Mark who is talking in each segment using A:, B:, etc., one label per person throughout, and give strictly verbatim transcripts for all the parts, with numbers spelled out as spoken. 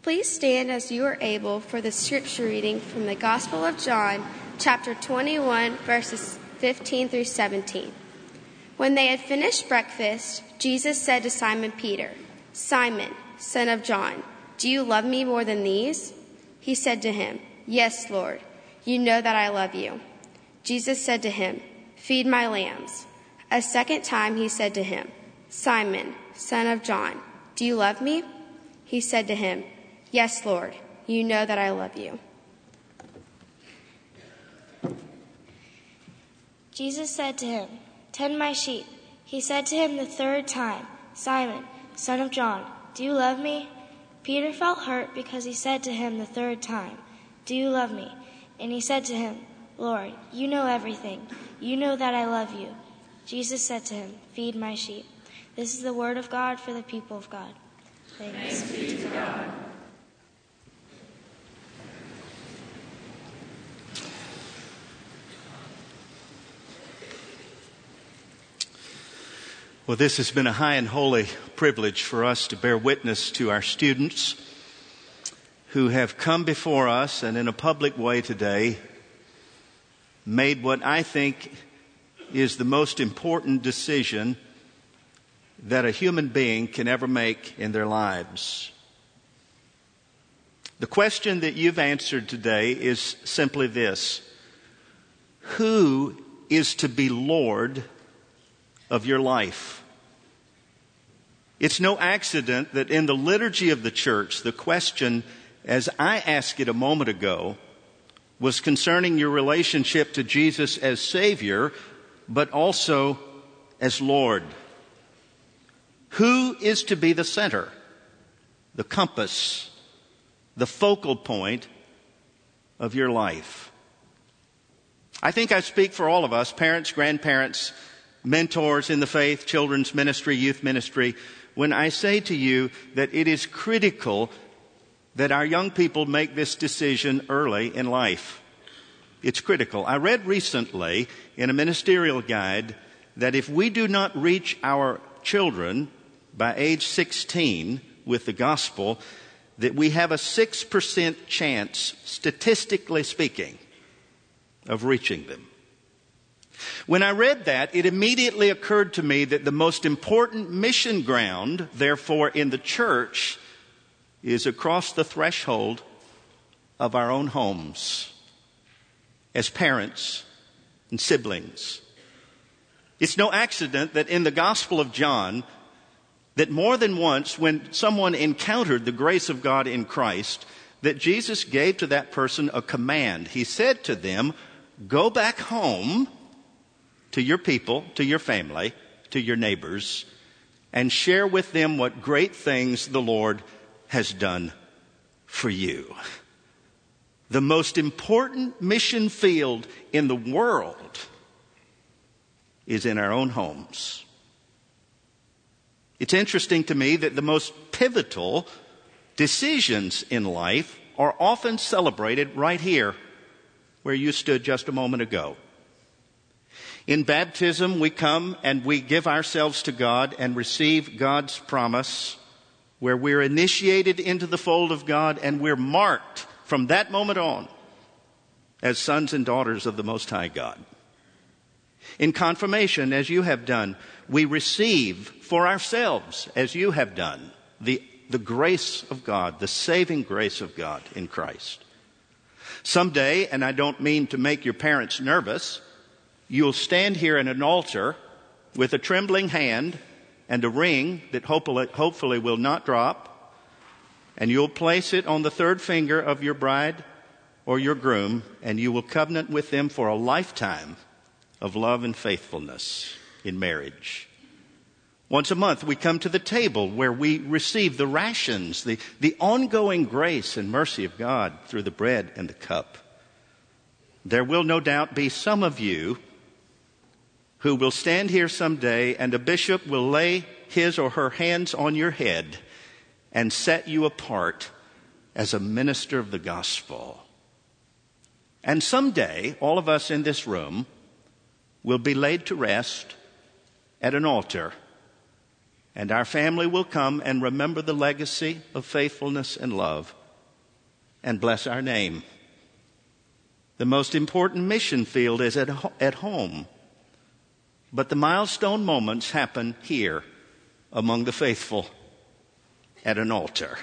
A: Please stand as you are able for the scripture reading from the Gospel of John, chapter twenty-one, verses fifteen through seventeen. When they had finished breakfast, Jesus said to Simon Peter, "Simon, son of John, do you love me more than these?" He said to him, "Yes, Lord, you know that I love you." Jesus said to him, "Feed my lambs." A second time he said to him, "Simon, son of John, do you love me?" He said to him, "Yes, Lord, you know that I love you."
B: Jesus said to him, "Tend my sheep." He said to him the third time, "Simon, son of John, do you love me?" Peter felt hurt because he said to him the third time, "Do you love me?" And he said to him, "Lord, you know everything. You know that I love you." Jesus said to him, "Feed my sheep." This is the word of God for the people of God. Thanks, Thanks be to God.
C: Well, this has been a high and holy privilege for us to bear witness to our students who have come before us and in a public way today made what I think is the most important decision that a human being can ever make in their lives. The question that you've answered today is simply this: who is to be Lord of your life? It's no accident that in the liturgy of the church, the question, as I asked it a moment ago, was concerning your relationship to Jesus as Savior, but also as Lord. Who is to be the center, the compass, the focal point of your life? I think I speak for all of us, parents, grandparents, mentors in the faith, children's ministry, youth ministry, when I say to you that it is critical that our young people make this decision early in life. It's critical. I read recently in a ministerial guide that if we do not reach our children by age sixteen with the gospel, that we have a six percent chance, statistically speaking, of reaching them. When I read that, it immediately occurred to me that the most important mission ground, therefore, in the church is across the threshold of our own homes as parents and siblings. It's no accident that in the Gospel of John, that more than once when someone encountered the grace of God in Christ, that Jesus gave to that person a command. He said to them, "Go back home to your people, to your family, to your neighbors, and share with them what great things the Lord has done for you." The most important mission field in the world is in our own homes. It's interesting to me that the most pivotal decisions in life are often celebrated right here, where you stood just a moment ago. In baptism, we come and we give ourselves to God and receive God's promise, where we're initiated into the fold of God and we're marked from that moment on as sons and daughters of the Most High God. In confirmation, as you have done, we receive for ourselves, as you have done, the, the grace of God, the saving grace of God in Christ. Someday, and I don't mean to make your parents nervous, you'll stand here at an altar with a trembling hand and a ring that hopefully, hopefully will not drop, and you'll place it on the third finger of your bride or your groom, and you will covenant with them for a lifetime of love and faithfulness in marriage. Once a month, we come to the table where we receive the rations, the, the ongoing grace and mercy of God through the bread and the cup. There will no doubt be some of you who will stand here someday and a bishop will lay his or her hands on your head and set you apart as a minister of the gospel. And someday, all of us in this room will be laid to rest at an altar And our family will come and remember the legacy of faithfulness and love and bless our name. The most important mission field is at, ho- at home. But the milestone moments happen here among the faithful at an altar.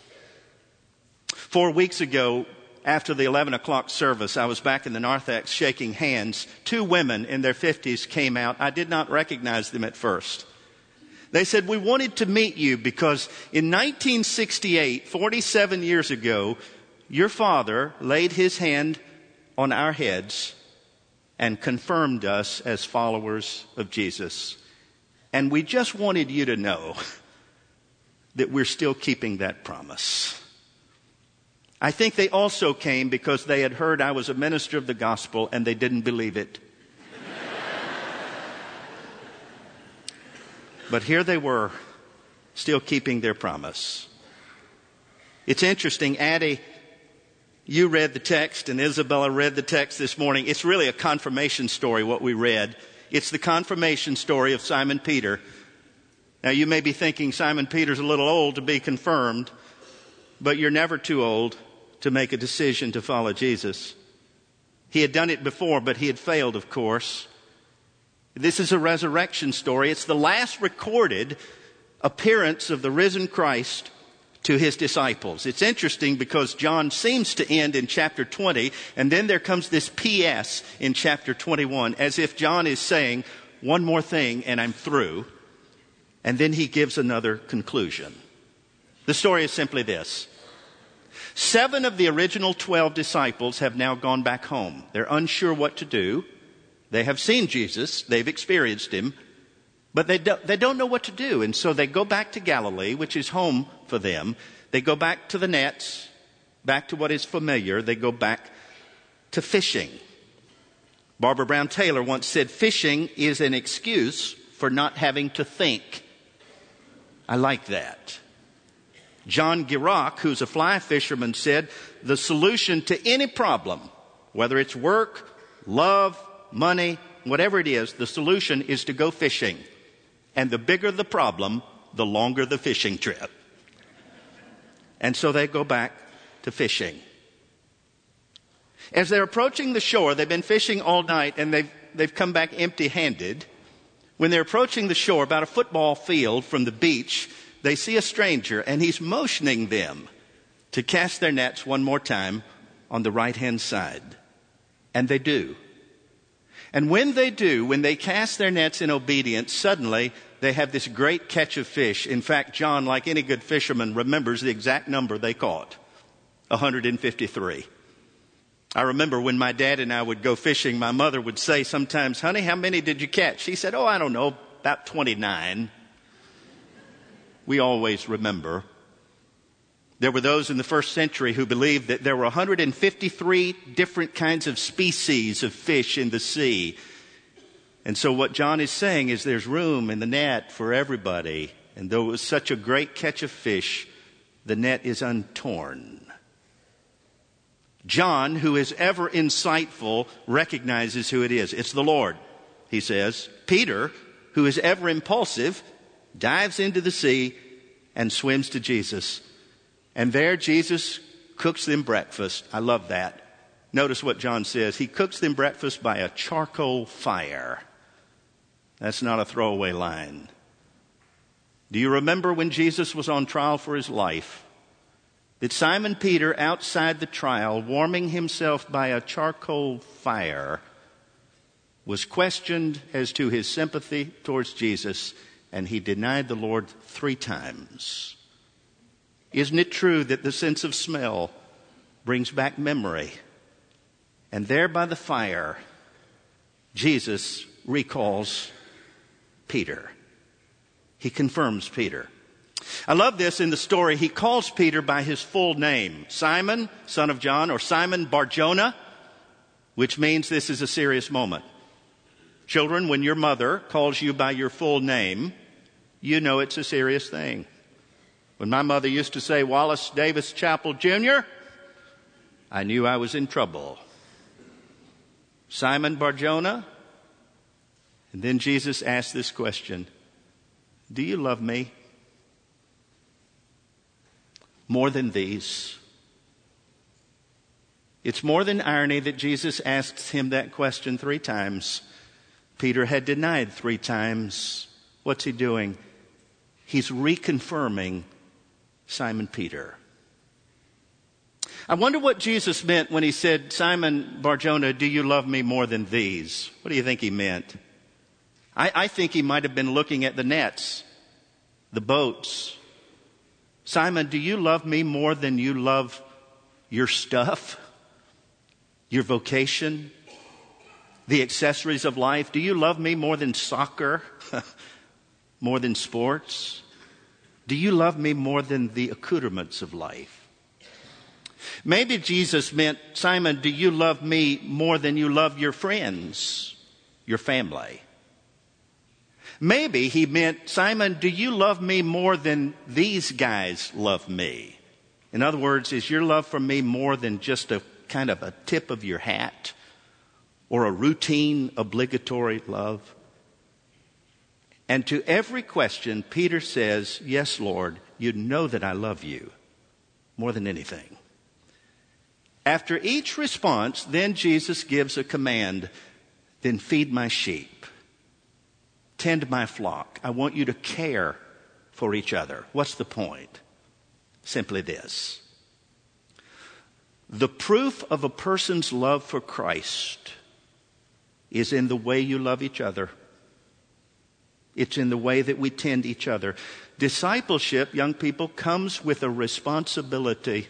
C: Four weeks ago, after the eleven o'clock service, I was back in the narthex shaking hands. Two women in their fifties came out. I did not recognize them at first. They said, "We wanted to meet you because in nineteen sixty-eight, forty-seven years ago, your father laid his hand on our heads and confirmed us as followers of Jesus. And we just wanted you to know that we're still keeping that promise." I think they also came because they had heard I was a minister of the gospel and they didn't believe it. But here they were, still keeping their promise. It's interesting, Addie, you read the text and Isabella read the text this morning. It's really a confirmation story, what we read. It's the confirmation story of Simon Peter. Now you may be thinking Simon Peter's a little old to be confirmed, but you're never too old to make a decision to follow Jesus. He had done it before, but he had failed, of course. This is a resurrection story. It's the last recorded appearance of the risen Christ to his disciples. It's interesting because John seems to end in chapter twenty, and then there comes this P S in chapter twenty-one, as if John is saying, one more thing and I'm through. And then he gives another conclusion. The story is simply this. Seven of the original twelve disciples have now gone back home. They're unsure what to do. They have seen Jesus. They've experienced him. But they don't, they don't know what to do. And so they go back to Galilee, which is home for them. They go back to the nets, back to what is familiar. They go back to fishing. Barbara Brown Taylor once said, "Fishing is an excuse for not having to think." I like that. John Girac, who's a fly fisherman, said, "The solution to any problem, whether it's work, love, money, whatever it is, the solution is to go fishing. And the bigger the problem, the longer the fishing trip." And so they go back to fishing. As they're approaching the shore, they've been fishing all night and they've, they've come back empty-handed. When they're approaching the shore, about a football field from the beach, they see a stranger and he's motioning them to cast their nets one more time on the right-hand side. And they do. And when they do, when they cast their nets in obedience, suddenly they have this great catch of fish. In fact, John, like any good fisherman, remembers the exact number they caught, one hundred fifty-three. I remember when my dad and I would go fishing, my mother would say sometimes, "Honey, how many did you catch?" She said, "Oh, I don't know, about twenty-nine. We always remember. There were those in the first century who believed that there were one hundred fifty-three different kinds of species of fish in the sea. And so what John is saying is there's room in the net for everybody. And though it was such a great catch of fish, the net is untorn. John, who is ever insightful, recognizes who it is. It's the Lord, he says. Peter, who is ever impulsive, dives into the sea and swims to Jesus. And there Jesus cooks them breakfast. I love that. Notice what John says. He cooks them breakfast by a charcoal fire. That's not a throwaway line. Do you remember when Jesus was on trial for his life? That Simon Peter, outside the trial, warming himself by a charcoal fire, was questioned as to his sympathy towards Jesus, and he denied the Lord three times. Isn't it true that the sense of smell brings back memory? And there by the fire, Jesus recalls Peter. He confirms Peter. I love this in the story. He calls Peter by his full name, Simon, son of John, or Simon Bar-Jonah, which means this is a serious moment. Children, when your mother calls you by your full name, you know it's a serious thing. When my mother used to say Wallace Davis Chapel Junior, I knew I was in trouble. Simon Bar-Jonah. And then Jesus asked this question, do you love me more than these? It's more than irony that Jesus asks him that question three times. Peter had denied three times. What's he doing? He's reconfirming Simon Peter. I wonder what Jesus meant when he said, Simon Bar-Jonah, do you love me more than these? What do you think he meant? I, I think he might have been looking at the nets, the boats. Simon, do you love me more than you love your stuff, your vocation, the accessories of life? Do you love me more than soccer, more than sports? Do you love me more than the accoutrements of life? Maybe Jesus meant, Simon, do you love me more than you love your friends, your family? Maybe he meant, Simon, do you love me more than these guys love me? In other words, is your love for me more than just a kind of a tip of your hat or a routine, obligatory love? And to every question, Peter says, yes, Lord, you know that I love you more than anything. After each response, then Jesus gives a command, then feed my sheep, tend my flock. I want you to care for each other. What's the point? Simply this. The proof of a person's love for Christ is in the way you love each other. It's in the way that we tend each other. Discipleship, young people, comes with a responsibility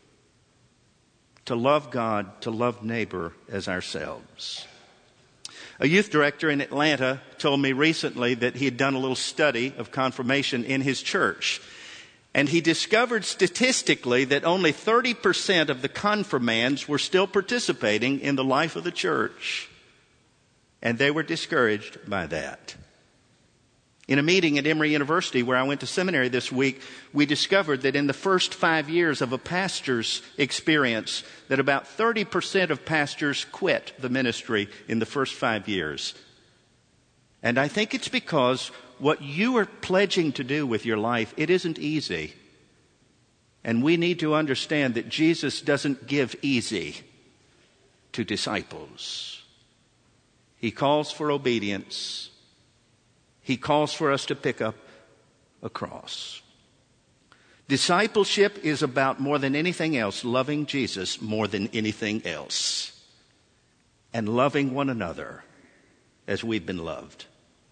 C: to love God, to love neighbor as ourselves. A youth director in Atlanta told me recently that he had done a little study of confirmation in his church. And he discovered statistically that only thirty percent of the confirmands were still participating in the life of the church. And they were discouraged by that. In a meeting at Emory University where I went to seminary this week, we discovered that in the first five years of a pastor's experience, that about thirty percent of pastors quit the ministry in the first five years. And I think it's because what you are pledging to do with your life, it isn't easy. And we need to understand that Jesus doesn't give easy to disciples. He calls for obedience. He calls for us to pick up a cross. Discipleship is about more than anything else, loving Jesus more than anything else. And loving one another as we've been loved.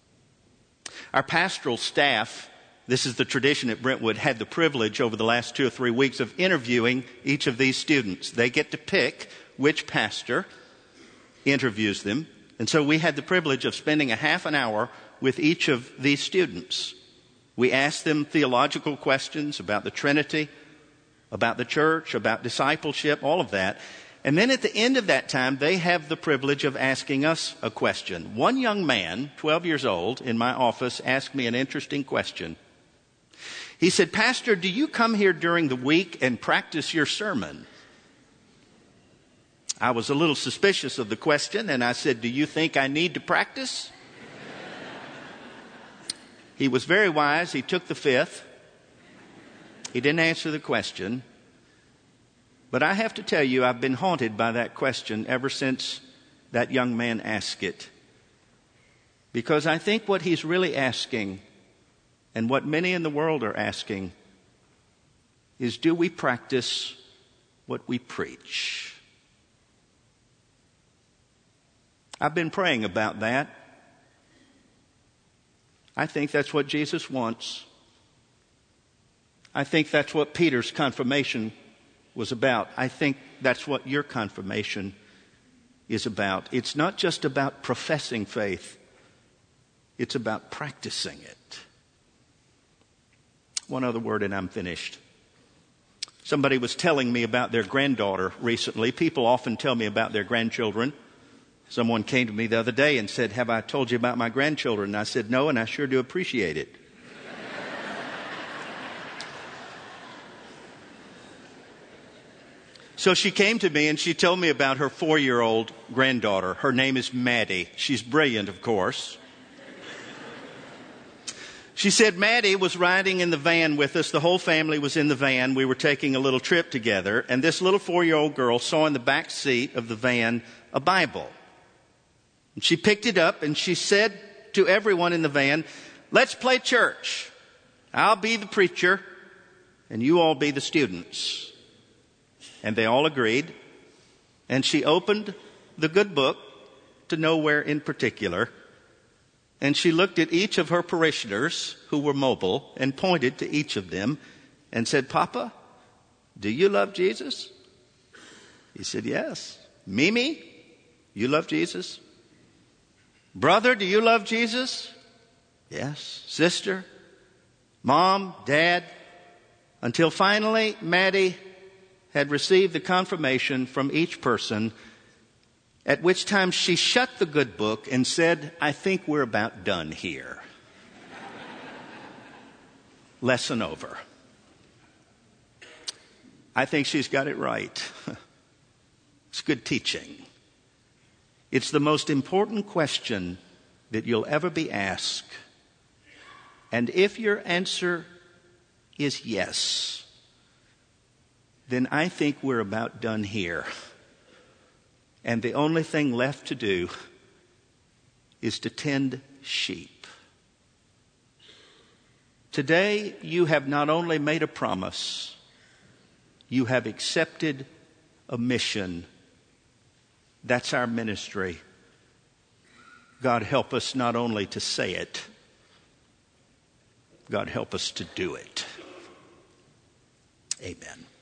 C: Our pastoral staff, this is the tradition at Brentwood, had the privilege over the last two or three weeks of interviewing each of these students. They get to pick which pastor interviews them. And so we had the privilege of spending a half an hour with each of these students. We asked them theological questions about the Trinity, about the church, about discipleship, all of that. And then at the end of that time, they have the privilege of asking us a question. One young man, twelve years old, in my office asked me an interesting question. He said, Pastor, do you come here during the week and practice your sermon? I was a little suspicious of the question, and I said, do you think I need to practice? He was very wise. He took the fifth. He didn't answer the question. But I have to tell you, I've been haunted by that question ever since that young man asked it. Because I think what he's really asking, and what many in the world are asking, is do we practice what we preach? I've been praying about that. I think that's what Jesus wants. I think that's what Peter's confirmation was about. I think that's what your confirmation is about. It's not just about professing faith. It's about practicing it. One other word and I'm finished. Somebody was telling me about their granddaughter recently. People often tell me about their grandchildren. Someone came to me the other day and said, have I told you about my grandchildren? And I said, no, and I sure do appreciate it. So she came to me and she told me about her four-year-old granddaughter. Her name is Maddie. She's brilliant, of course. She said Maddie was riding in the van with us. The whole family was in the van. We were taking a little trip together. And this little four-year-old girl saw in the back seat of the van a Bible. And she picked it up and she said to everyone in the van, "Let's play church. I'll be the preacher and you all be the students." And they all agreed. And she opened the good book to nowhere in particular. And she looked at each of her parishioners who were mobile and pointed to each of them and said, "Papa, do you love Jesus?" He said, "Yes." "Mimi, you love Jesus?" "Brother, do you love Jesus?" "Yes." "Sister?" "Mom?" "Dad?" Until finally Maddie had received the confirmation from each person, at which time she shut the good book and said, "I think we're about done here." Lesson over. I think she's got it right. It's good teaching. It's the most important question that you'll ever be asked. And if your answer is yes, then I think we're about done here. And the only thing left to do is to tend sheep. Today, you have not only made a promise, you have accepted a mission. That's our ministry. God help us not only to say it, God help us to do it. Amen.